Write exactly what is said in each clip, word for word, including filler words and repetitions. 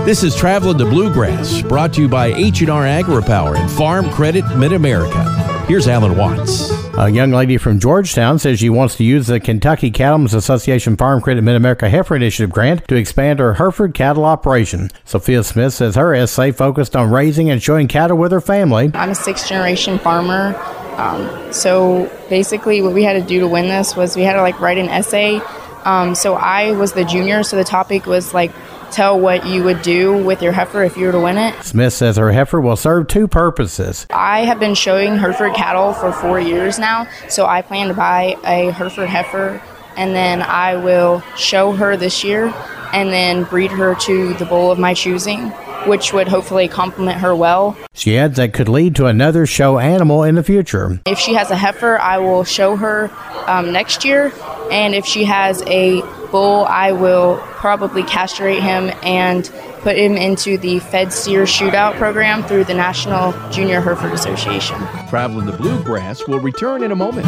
This is Traveling the Bluegrass, brought to you by H and R AgriPower and Farm Credit Mid-America. Here's Alan Watts. A young lady from Georgetown says she wants to use the Kentucky Cattlemen's Association Farm Credit Mid-America Heifer Initiative grant to expand her Hereford cattle operation. Sophia Smith says her essay focused on raising and showing cattle with her family. I'm a sixth-generation farmer, um, so basically what we had to do to win this was we had to like write an essay. Um, so I was the junior, so the topic was like tell what you would do with your heifer if you were to win it. Smith says her heifer will serve two purposes. I have been showing Hereford cattle for four years now, so I plan to buy a Hereford heifer, and then I will show her this year and then breed her to the bull of my choosing, which would hopefully complement her well. She adds that could lead to another show animal in the future. If she has a heifer, I will show her um, next year, and if she has a bull, I will probably castrate him and put him into the Fed Steer Shootout program through the National Junior Hereford Association. Traveling the Bluegrass will return in a moment.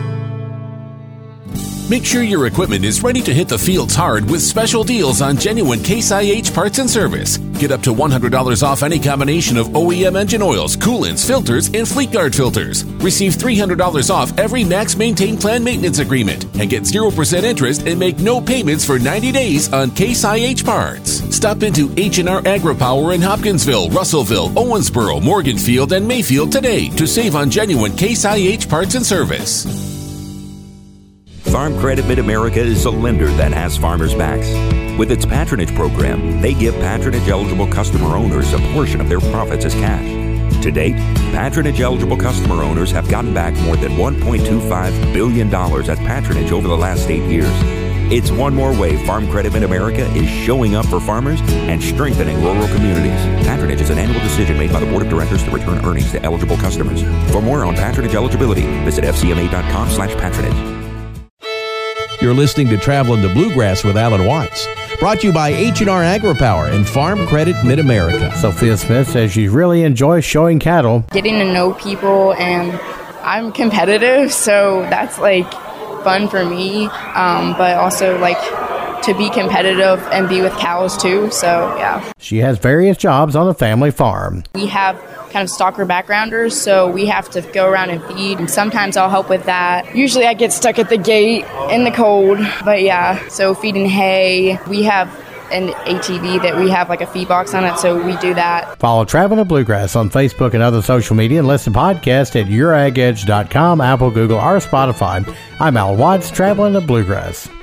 Make sure your equipment is ready to hit the fields hard with special deals on genuine Case I H parts and service. Get up to one hundred dollars off any combination of O E M engine oils, coolants, filters, and Fleet Guard filters. Receive three hundred dollars off every Max Maintain Plan maintenance agreement and get zero percent interest and make no payments for ninety days on Case I H parts. Stop into H and R AgriPower in Hopkinsville, Russellville, Owensboro, Morganfield, and Mayfield today to save on genuine Case I H parts and service. Farm Credit Mid-America is a lender that has farmers' backs. With its patronage program, they give patronage-eligible customer owners a portion of their profits as cash. To date, patronage-eligible customer owners have gotten back more than one point two five billion dollars as patronage over the last eight years. It's one more way Farm Credit Mid-America is showing up for farmers and strengthening rural communities. Patronage is an annual decision made by the Board of Directors to return earnings to eligible customers. For more on patronage eligibility, visit f c m a dot com slash patronage. You're listening to Traveling the Bluegrass with Alan Watts, brought to you by H and R AgriPower and Farm Credit Mid-America. Sophia Smith says she really enjoys showing cattle. Getting to know people, and I'm competitive, so that's like fun for me, um, but also like to be competitive and be with cows too, so yeah. She has various jobs on the family farm. We have kind of stalker backgrounders, so we have to go around and feed, and sometimes I'll help with that. Usually I get stuck at the gate in the cold, but yeah, so feeding hay. We have an A T V that we have like a feed box on it, so we do that. Follow Traveling the Bluegrass on Facebook and other social media, and listen to podcasts at your ag edge dot com, Apple, Google, or Spotify. I'm Al Watts, Traveling the Bluegrass.